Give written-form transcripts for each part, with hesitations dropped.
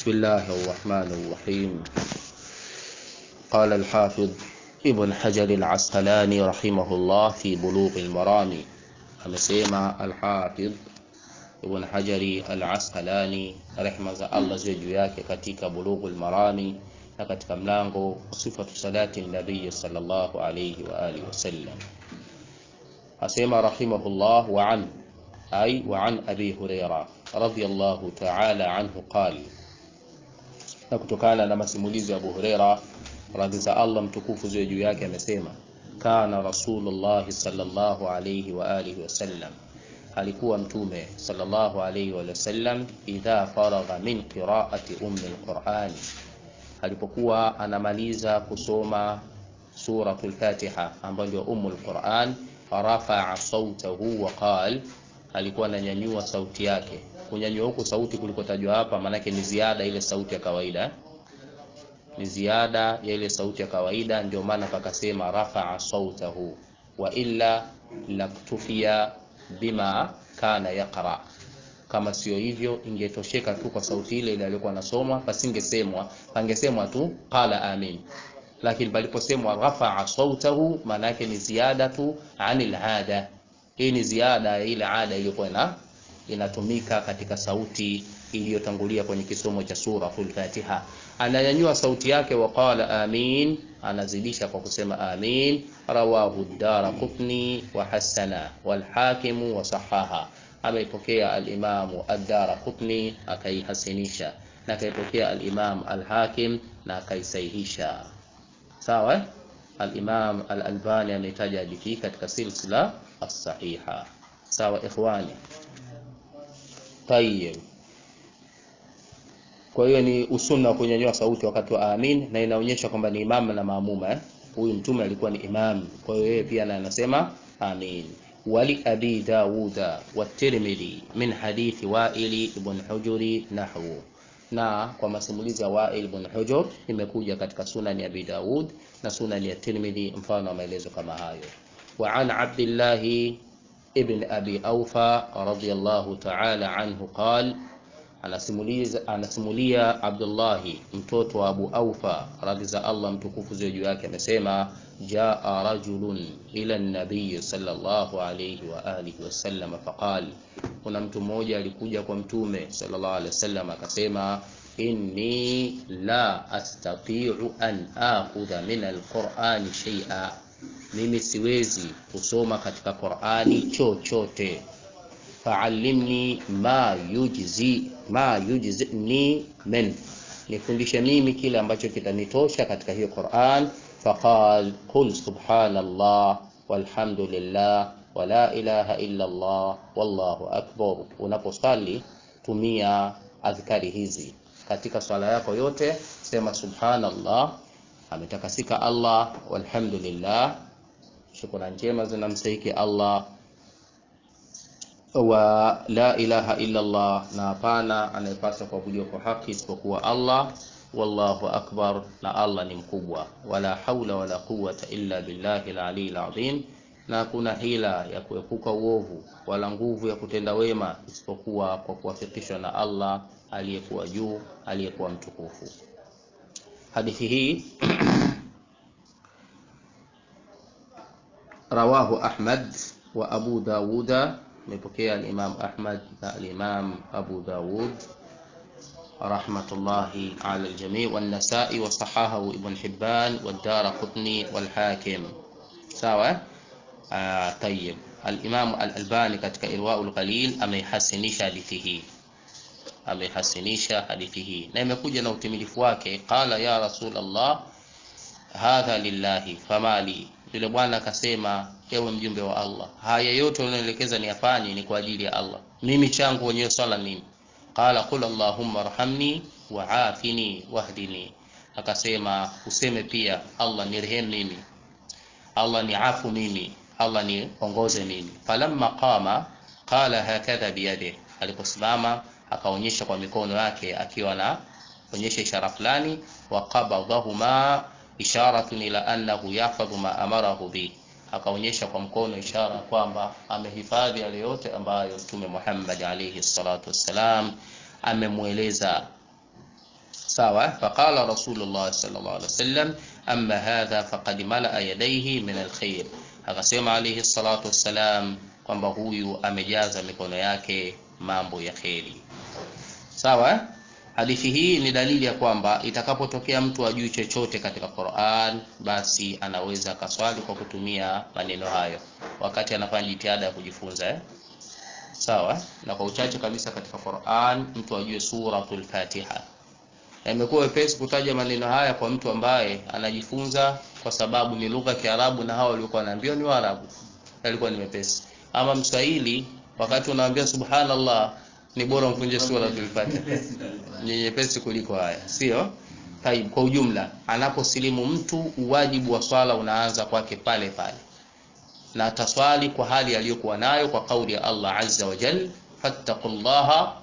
بسم الله الرحمن الرحيم. قال الحافظ ابن حجر العسقلاني رحمه الله في بلوغ المرام. amesema al-Hafidh Ibn Hajari al-Asqalani rehma Allah ziwe juu yake katika Bulughul Marami na katika mlango sifatu salati nabii sallallahu alayhi wa alihi wasallam, asema rahimahullah wa an Abi Hurairah radhiyallahu ta'ala anhu qala, na kutokana na masimulizi ya Abu Hurairah radhi za Allah mtukufu ziwe juu yake amesema, kana Rasulullah sallallahu alayhi wa alihi wasallam, alikuwa mtume sallallahu alayhi wa sallam idha faragha min qira'ati al-Qur'an, alipokuwa anamaliza kusoma suratul Fatiha ambayo ndio al-Qur'an, rafa'a sawtahu wa qala, alikuwa ananyanyua sauti yake. Kunyanyua huko sauti kulikotajwa hapa maana yake ni ziada ile sauti ya kawaida, ni ziada ya ile sauti ya kawaida, ndio maana pakasema rafa'a sawtahu, wa illa laktufia bima kana yaqra. Kama sio hivyo ingetosheka tu kwa sauti ile aliyokuwa anasoma, pangesemwa tu qala amin. Lakini paliposemwa rafa'a sawtahu maana yake ni ziada tu anil ada. Hii ni ziada ya ile ada iliyokuwa inatumika katika sauti iliyotangulia kwenye kisomo cha suratul Fatiha. Ananyanyua sauti yake wa qala amin, anazidisha kwa kusema amin. Rawahu ad-Daraqutni wa hasana wal Hakim wa sahaha. Ameipokea al-Imam ad-Daraqutni akaihasinisha, na akaipokea al-Imam al-Hakim na akaisahihisha. Sawa? Al-Imam al-Albani ametaja hadithi katika silsila as-sahiha. Sawa ikhwani? Tayyib. Kwa hiyo ni usunna wa kunyanyua sauti wakati wa amin, na inaonyesha kwamba ni imam na maamuma. Huyu mtume alikuwa ni imam, kwa hiyo yeye pia anasema amin. Wali Abi Dawud wa Tirmidhi min hadithi Wa'il ibn Hujr nahwu, na kwa masimulizi ya Wa'il ibn Hujr imekuja katika sunan ya Abi Dawud na sunan ya Tirmidhi mfano wa maelezo kama hayo. Wa an Abdullah ibn Abi Awfa radiyallahu ta'ala anhu qala, anasimulia Abdullah mtoto wa Abu Awfa radhi za Allah mtukufu ziwe juu yake amesema, jaa rajulun ila an-nabiy sallallahu alayhi wa alihi wasallam faqala, kuna mtu mmoja alikuja kwa mtume sallallahu alayhi wasallam akasema, inni la astati'u an akhudha min al-Qur'ani shay'a, mimi siwezi kusoma katika Qur'ani chochote. Fa'allimni ma yujzini min, nifundishe mimi kile ambacho kitanitosha katika hiyo Qur'an. Faqal qul subhanallah walhamdulillah wa la ilaha illa Allah wallahu akbar. Unaposali tumia adhkari hizi katika swala yako yote, sema subhanallah, ametakasika Allah, walhamdulillah, shukrani njema zinamstahiki Allah, wa la ilaha illa Allah, na hapana anayepaswa kuabudiwa kwa haki isipokuwa Allah, wallahu akbar, na Allah ni mkubwa, wala haula wala quwwata illa billahi al-aliyyil azim, na kuna hila ya kuepuka uovu wala nguvu ya kutenda wema isipokuwa kwa kuwafikishwa na Allah aliyekuwa juu, aliyekuwa mtukufu. Hadithi hii rawahu Ahmad wa Abu Dawuda, mepokea al-Imam Ahmad na al-Imam Abu Dawud rahmatullahi ala al-jami' wa an-Nasa'i wa sahahahu Ibn Hibban wa ad-Daraqutni wal Hakim. Sawa? Tayyib. Al-Imam al-Albani katika Irwaul Qalil amehasinisha hadithi hii, na imekuja na utimilifu wake. Qala ya Rasulullah hadha lillahi famali, yule bwana akasema, ewe mjumbe wa Allah, haya yote unaelekeza niyafanye ni kwa ajili ya Allah, mimi changu wenyewe swala nini? Qala qul allahumma arhamni wa afini wahdini, akasema useme pia Allah nirehemu mimi, Allah niafu mimi, Allah niongoze mimi. Falamma qama qala hakadha biyadihi, aliposimama akaonyesha kwa mikono yake akiwa na onyesha ishara fulani, wa qabadahuma isharatun ila annahu yahfadhu ma amarahu bi, akaonyesha kwa mkono ishara kwamba amehifadhi yale yote ambayo Mtume Muhammad alayhi salatu wassalam amemueleza sawa. Faqala Rasulullah sallallahu alaihi wasallam, amma hadha faqad malaa yadayhi min alkhair, akasema alayhi salatu wassalam kwamba huyu amejaza mikono yake mambo ya kheri. Sawa. Hadithi hii ni dalili ya kwamba itakapotokea mtu ajui chochote katika Qur'an, basi anaweza kaswali kwa kutumia maneno hayo wakati anafanya jitihada ya kujifunza. Sawa. Na kwa uchache kabisa katika Qur'an mtu ajue suratul Fatiha. Na imekuwa wepesi kutaja maneno haya kwa mtu ambaye anajifunza, kwa sababu ni lugha ya Kiarabu na hao waliokuwa wanaambiwa ni Waarabu. Ilikuwa ni mepesi. Ama Mswahili wakati unaambia subhanallah ni bora mfunje suratul Fatiha. Ni nyepesi kuliko haya, sio? Taib, kwa ujumla anaposilimu mtu uwajibu wa swala unaanza kwake pale pale. Na ataswali kwa hali aliyokuwa nayo kwa kauli ya Allah azza wa jalla, fattaqullaha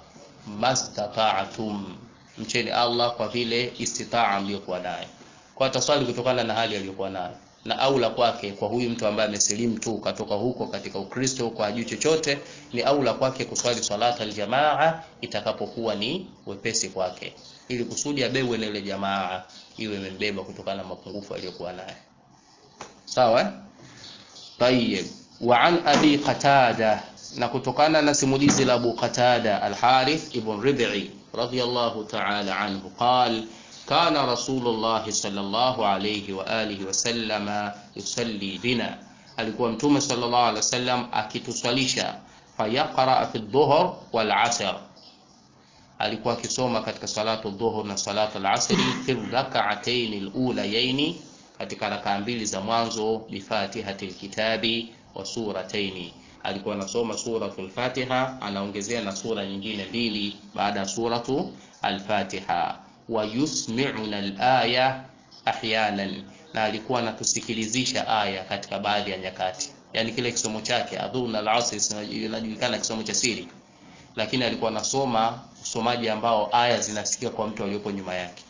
mastata'tum, mcheni Allah kwa vile istitaa mliokuwa nayo. Kwa ataswali kutokana na hali aliyokuwa nayo. Na aula kwake kwa huyu mtu ambaye amesilimu tu katoka huko katika Ukristo kwa ajili chochote, ni aula kwake kuswali salata aljamaa itakapokuwa ni wepesi kwake, ili kusudi abewe na ile jamaa iwe imembeba kutokana na mapungufu aliyokuwa nayo. Sawa. Tayyib. Wa an Abi Qatada, na kutokana na simulizi la Abu Qatada al-Harith ibn Rib'i radiyallahu ta'ala anhu qala kana Rasulullah sallallahu alayhi wa alihi wasallam yusalli bina, alikuwa mtume sallallahu alayhi wasallam akituswalisha, fayaqra fi adh-dhuhr wal 'asr, alikuwa akisoma katika salatu adh-dhuhr na salatu al-'asr fi rak'atayn al-ulayayn, katika rakaa mbili za mwanzo, bi Fatihatil kitabi wa suratayn, alikuwa anasoma suratul Fatiha anaongezea na sura nyingine mbili baada ya suratu al-Fatiha. Wa yusmi'una al-aya ahyanan, na alikuwa anatusikilizisha aya katika baadhi ya nyakati. Yani kile kisomo chake adhuna al-asr inajulikana kisomo cha siri, lakini alikuwa anasoma usomaji ambao aya zinasikia kwa mtu aliyepo nyuma yake,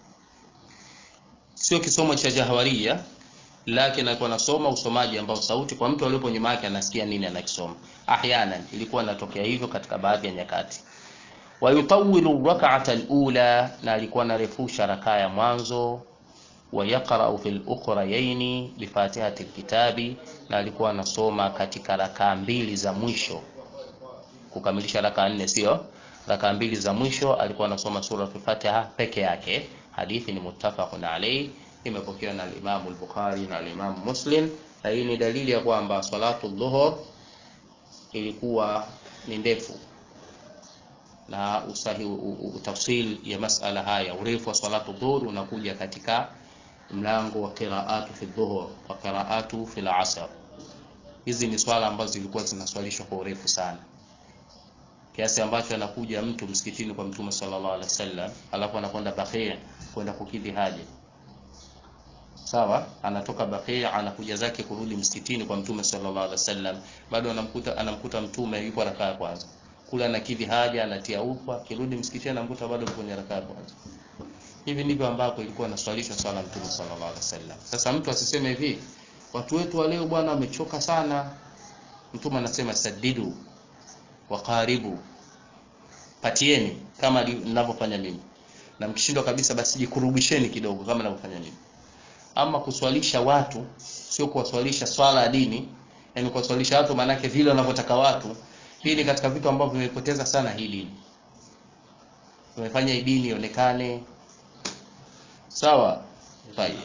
sio kisomo cha jahwaria, lakini alikuwa anasoma usomaji ambao sauti kwa mtu aliyepo nyuma yake anasikia nini anakisoma. Ahyanan, ilikuwa inatokea hivyo katika baadhi ya nyakati. Wa yutawwilu rak'ata al-ula, na alikuwa anarefusha rakaa ya mwanzo. Wa yaqra'u fil ukhrayayn bi Fatihatil kitabi, na alikuwa anasoma katika rakaa mbili za mwisho kukamilisha rakaa 4, sio rakaa mbili za mwisho alikuwa anasoma suratul Fatiha peke yake. Hadithi ni muttafaqun alayhi, imepokewa na al-Imam al-Bukhari na al-Imam Muslim. Na hii ni dalili ya kwamba salatu dhuhur ilikuwa ni ndefu, na utafsil ya masala haya, urefu wa salatu dhuhur unakuja katika mlango wa qira'atu fi dhuhur wa qira'atu fi al-'asr. Hizi ni swala ambazo zilikuwa zinaswalishwa kwa urefu sana, kiasi ambacho anakuja mtu msikitini kwa Mtume sallallahu alaihi wasallam, alafu anakwenda Baqi' kwenda kukidhi haja. Sawa, anatoka Baqi' anakuja zake kurudi msikitini kwa Mtume sallallahu alaihi wasallam, bado anamkuta Mtume yuko rakaa ya kwanza. Kula anakidhi haja, anatia ufa, kirudi msikitini anamkuta bado kwenye rakaa ya kwanza. Hivi ndivyo ambavyo ilikuwa naswalishwa swala Mtume sallallahu alaihi wasallam. Sasa mtu asiseme hivi, watu wetu wa leo bwana wamechoka sana. Mtume anasema sadidu wa qaribu, patieni kama ninavyofanya mimi, na mkishindwa kabisa basi jikurubisheni kidogo kama ninavyofanya mimi. Ama kuswalisha watu sio kuwaswalisha swala ya dini, yani kuwaswalisha watu maana yake vile wanavyotaka watu. Hii ni katika vitu ambavyo vimepoteza sana hii dini, tumefanya hii dini ionekane sawa. Tayeb,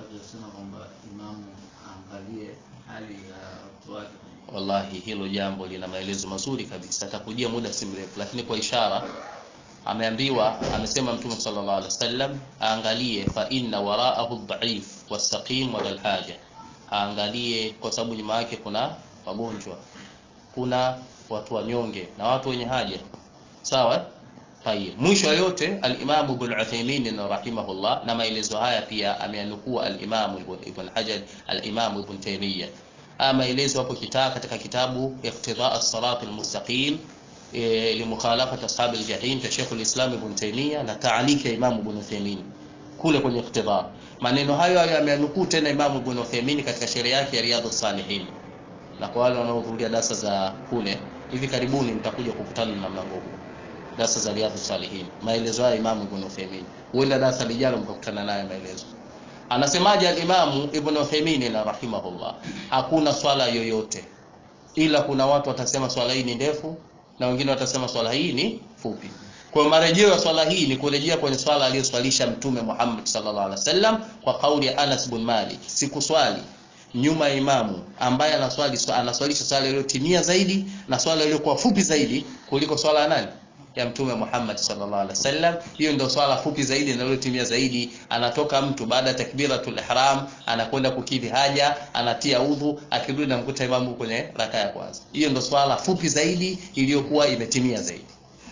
wallahi hilo jambo lina maelezo mazuri kabisa, atakujia muda si mrefu, lakini kwa ishara amesema Mtume sallallahu alaihi wasallam aangalie, fa inna wara'ahu ad-da'if was-saqim wa al-haja, aangalie kwa sababu nyuma yake kuna wagonjwa, kuna watu wanyonge na watu wenye haja. Sawa. Tayeb, mwisho yote al-Imam Ibn Uthaymeen rahimahullah, na maelezo haya pia ameanukua al-Imam Ibn Hajar, al-Imam Ibn Taymiyyah. Maelezo hapo katika kitabu Iqtida' as-Sirat al-Mustaqim li mukhalafati ashab al-jahim cha Sheikh al-Islam Ibn Taymiyyah, na ta'liq ya Imam Ibn Uthaymeen kule kwenye Iqtida'. Maneno hayo ameanukuu tena Imam Ibn Uthaymeen katika sheria yake ya Riyadhus Salihin. Na kwa wale wanaohudhuria darasa za kule hivi karibuni mtakuja kukutana na mlango huu. darasa za Riyadhus Salihin, maelezo ya Imam Ibn Uthaymeen. Huenda darasa lijalo mkakutana naye maelezo. Anasemaje al-Imam Ibn Uthaymeen rahimahullah? Hakuna swala yoyote ila kuna watu watasema swala hii ni ndefu na wengine watasema swala hii ni fupi. Kwa marejeo ya swala hii ni kurejea kwenye swala aliyoswalisha Mtume Muhammad sallallahu alaihi wasallam kwa kauli ya Anas bin Malik, sikuswali nyuma ya imamu ambaye anaswalisha swala iliyotimia zaidi na swala iliyokuwa fupi zaidi kuliko swala nani ya Mtume Muhammad sallallahu alaihi wasallam. Hiyo ndio swala fupi zaidi na iliyotimia zaidi. Anatoka mtu baada ya takbiratul ihram, anakwenda kukidhi haja, anatia udhu, akirudi na mkuta imamu kwenye raka ya kwanza. Hiyo ndio swala fupi zaidi iliyokuwa imetimia zaidi.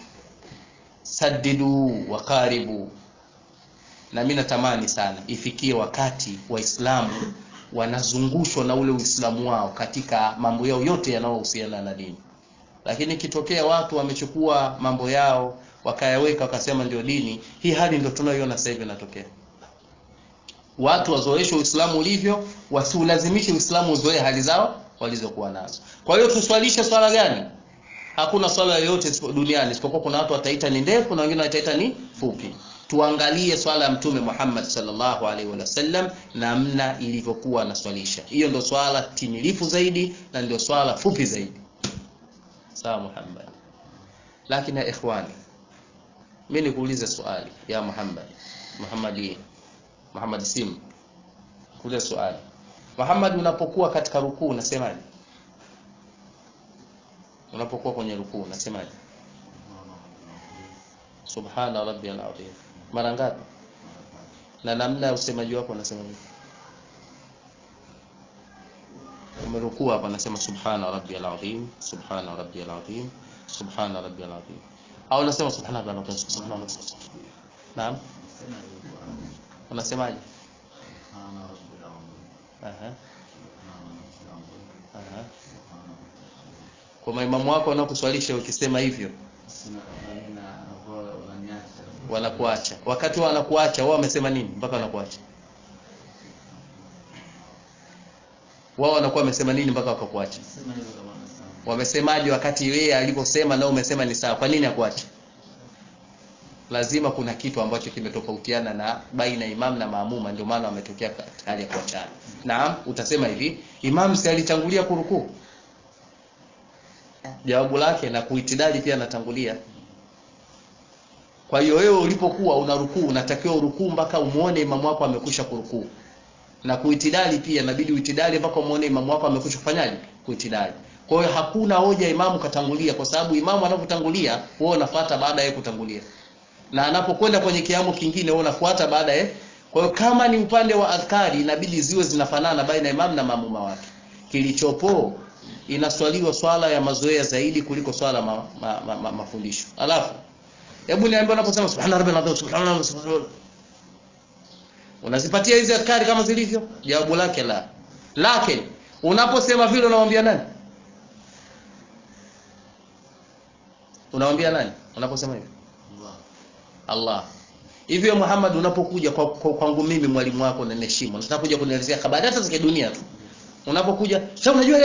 Saddidu wa qaribu. Na mimi natamani sana ifikie wakati Waislamu wanazungushwa na ule Uislamu wao katika mambo yao yote yanayohusiana na dini. Lakini kitokea watu wamechukua mambo yao wakayaweka wakasema ndio dini, hii hali ndio tunayoiona sasa hivi inatokea. Watu wazoeshwe Uislamu ulivyo, wasiulazimishe Uislamu uzoee hali zao walizokuwa nazo. Kwa hiyo tuswalishe swala gani? Hakuna swala yoyote duniani isipokuwa kuna watu wataita ni ndefu na wengine wataita ni fupi. Tuangalie swala ya Mtume Muhammad sallallahu alaihi wasallam namna ilivyokuwa anaswalisha. Hiyo ndio swala timilifu zaidi na ndio swala fupi zaidi. Sawa Muhammad. Lakini ya ikhwani, mimi nikuulize swali ya Muhammad Sim. Kuuliza swali. Muhammad, unapokuwa katika rukuu unasemaje? Unapokuwa kwenye rukuu unasemaje? Subhana rabbiyal azim. Mara ngapi? Na namna usemaji wako unasemaje? Umerukuu hapa unasema subhana rabbiyal azim, subhana rabbiyal azim, subhana rabbiyal azim. Au unasema subhana rabbiyal azim, subhana rabbiyal azim. Naam. Unasemaje? Kwa maimamu wako wanaokuswalisha ukisema hivyo wanakuacha. Wakati wanakuacha wao wamesema nini mpaka wanakuacha? Wao wanakuwa wamesema nini mpaka wakakuacha? Wamesemaje wakati yeye aliposema na umesema ni sawa? Kwa nini akuacha? Lazima kuna kitu ambacho kimetofautiana na baina imam na maamuma, ndio maana wametokea hali ya kuachana. Naam, utasema hivi, imam si alitangulia kurukuu? Jawabu lake na kuitidali pia anatangulia. Kwa hiyo wewe ulipokuwa unarukuu unatakiwa urukuu mpaka umuone imamu wako amekwisha kurukuu. Na kuitidali pia inabidi uitidali mpaka umuone imamu wako amekwisha kufanyaje? Kuitidali. Kwa hiyo hakuna hoja imamu katangulia, kwa sababu imamu anapotangulia wewe unafuata baada ya kutangulia. Na anapokwenda kwenye kiamu kingine wewe unafuata baada ya. Kwa hiyo kama ni upande wa adhkari inabidi ziwe zinafanana baina imamu na maamuma wake. Kilichopo inaswaliwa swala ya mazoea zaidi kuliko swala mafundisho. Alafu hebu niambie, unaposema subhana rabbiyal azim, subhana rabbiyal, unazipatia hizi adhkari kama zilivyo? Jawabu lake la. Lakini unaposema vile unamwambia nani? Unamwambia nani unaposema hivyo? Allah. Hivyo Muhammad, unapokuja kwangu mimi mwalimu wako na niheshimu, nataka kuja kunielezea habari hata za dunia tu. Unapokuja, sasa unajua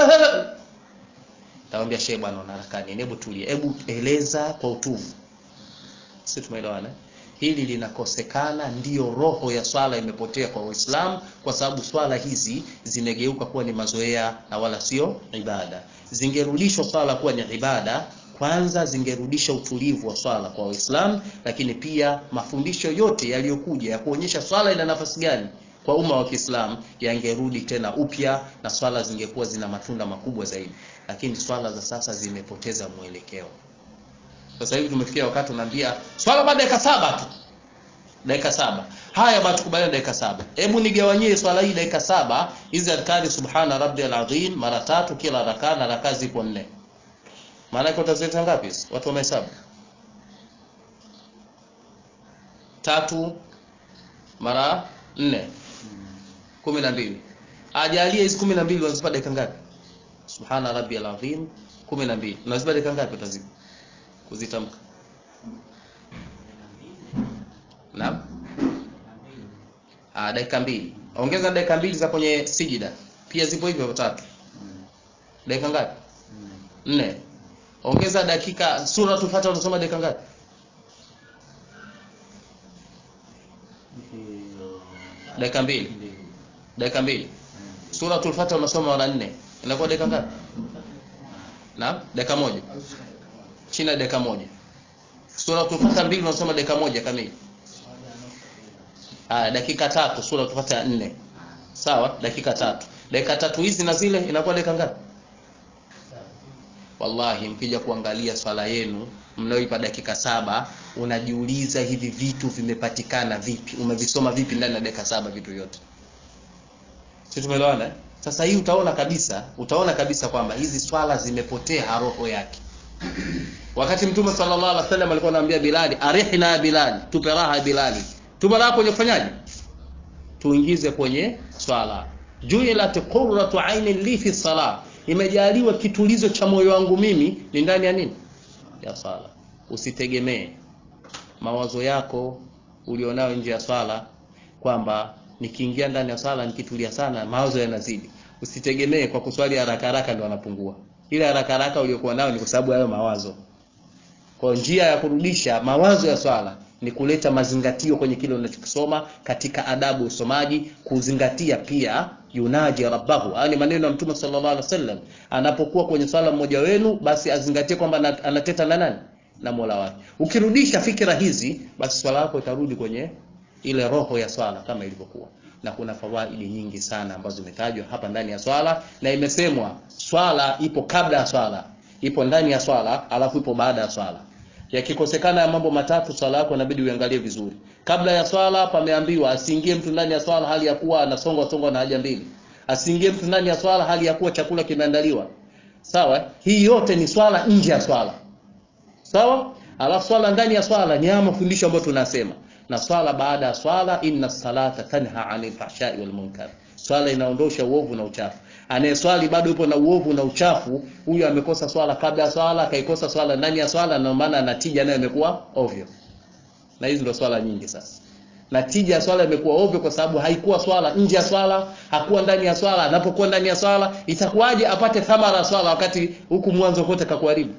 taambia shehe bwana unaharakani, hebu tulia, hebu eleza kwa utuvu. Sisi tumeelewana. Hili linakosekana, ndiyo roho ya swala imepotea kwa Uislamu, kwa sababu swala hizi zimegeuka kuwa ni mazoea na wala sio ibada. Zingerudishwa swala kuwa ni ibada, kwanza zingerudisha utulivu wa swala kwa Uislamu, lakini pia mafundisho yote yaliyokuja ya kuonyesha swala ina nafasi gani kwa umma wa Kiislamu yangerudi tena upya na swala zingekuwa zina matunda makubwa zaidi. Lakini swala za sasa zimepoteza mwelekeo. Sasa hivi tumefikia wakati tunaambia swala baada ya dakika 7 tu. Dakika 7. Haya basi tukubaliane dakika 7. Hebu nigawanyie swala hii dakika 7, hizi adhkari subhana rabbiyal azim mara 3 kila rakaa, na rakaa zipo 4. Maana yake utazileta ngapi hizo? Watu wamehesabu. 3 mara 4 12. Ajalie hizo 12 unazipa dakika ngapi? Subhana rabbiyal azim 12. Unazipa dakika ngapi utazipa kuzitamka? Naam. Dakika 2. Ongeza dakika 2 za kwenye sijida. Pia zipo hivyo 3. Dakika ngapi? 4. Ongeza dakika. Suratul Fatiha unasoma dakika ngapi? Dakika mbili. Suratul Fatiha unasoma mara 4. Inakuwa dakika ngapi? Naam, dakika moja. Chini ya dakika moja. Suratul Fatiha 2 unasoma dakika moja kamili. Dakika 3 suratul Fatiha 4. Sawa, dakika 3. Dakika 3 hizi na zile inakuwa dakika ngapi? Wallahi mkija kuangalia swala yenu mnaoipa dakika 7, unajiuliza hivi vitu vimepatikana vipi? Umevisoma vipi ndani ya dakika 7 vitu vyote? Sisi tumeelewana? Sasa hii utaona kabisa kwamba hizi swala zimepotea roho yake. Wakati Mtume sallallahu alaihi wasallam alikuwa anaambia Bilal, arihna Bilal, tupe raha Bilal. Tupe raha kwenye kufanyaje? Tuingize kwenye swala. Ju'ilat qurratu ainin li fi salah. Imejaliwa kitulizo cha moyo wangu mimi ni ndani ya nini? Ya swala. Usitegemee mawazo yako ulionao nje ya swala kwamba nikiingia ndani ya swala nikitulia sana mawazo yanazidi. Usitegemee kwa kuswali haraka haraka ndio yanapungua. Ile haraka haraka uliyokuwa nayo ni kwa sababu hayo mawazo. Kwa njia ya kurudisha mawazo ya swala ni kuleta mazingatio kwenye kile unachokisoma katika adabu usomaji, kuzingatia pia yunaji rabbahu. Haya ni maneno ya Mtume sallallahu alaihi wasallam. Anapokuwa kwenye swala mmoja wenu basi azingatie kwamba anateta na nani? Na Mola wake. Ukirudisha fikra hizi basi swala yako itarudi kwenye ile roho ya swala kama ilivyokuwa. Na kuna fawaidi nyingi sana ambazo zimetajwa hapa ndani ya swala, na imesemwa swala ipo kabla ya swala, ipo ndani ya swala, alafu ipo baada ya swala. Yakikosekana ya mambo matatu swala yako inabidi uangalie vizuri. Kabla ya swala pameambiwa asiingie mtu ndani ya swala hali ya kuwa anasongwa na haja mbili. Asiingie mtu ndani ya swala hali ya kuwa chakula kimeandaliwa. Sawa? Hii yote ni swala nje ya swala. Sawa? Alafu swala ndani ya swala ni haya mafundisho ambayo tunasema. Na swala baada ya swala, inna salata tanha 'anil fahsha'i wal munkar. Swala inaondosha uovu na uchafu. Anayeswali bado yupo na uovu na uchafu, huyu amekosa swala kabla ya swala, akaikosa swala ndani ya swala, na maana natija nayo imekuwa ovyo. Na hizo ndio swala nyingi sasa. Natija ya swala imekuwa ovyo kwa sababu haikuwa swala nje ya swala, hakuwa ndani ya swala. Anapokuwa ndani ya swala, itakuwaje apate thamara ya swala wakati huku mwanzo kote kakuharibu?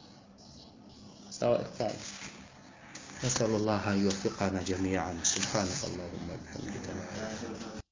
Sawa. نسأل الله أن يوفقنا جميعا. سبحانك اللهم وبحمدك.